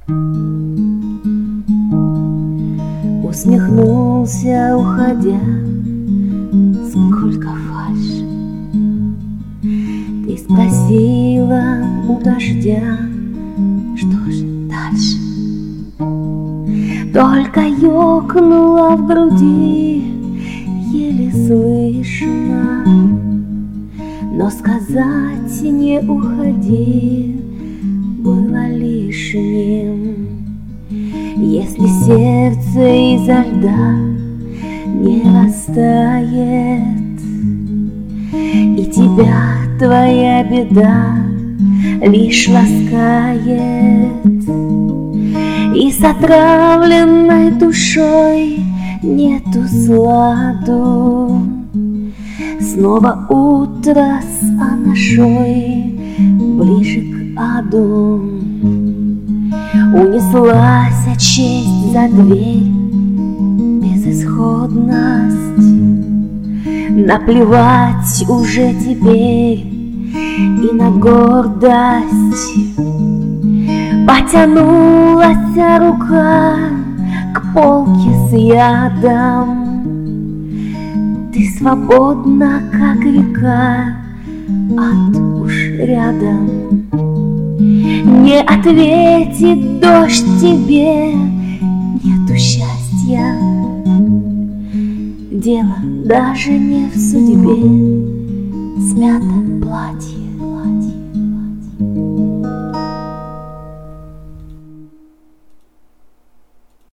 Усмехнулся, уходя, сколько фальши. Ты спросила у дождя, что же дальше? Только ёкнула в груди, еле слышно, но сказать не уходи было лишним. Если сердце изо льда не растает, и тебя твоя беда лишь ласкает, и с отравленной душой нету сладу, снова утро с анашой ближе к аду. Унеслась честь за дверь, безысходность. Наплевать уже теперь и на гордость. Потянулась рука к полке с ядом. Ты свободна, как река, ад уж рядом. Не ответит дождь тебе, нету счастья. Дело даже не в судьбе, смято платье.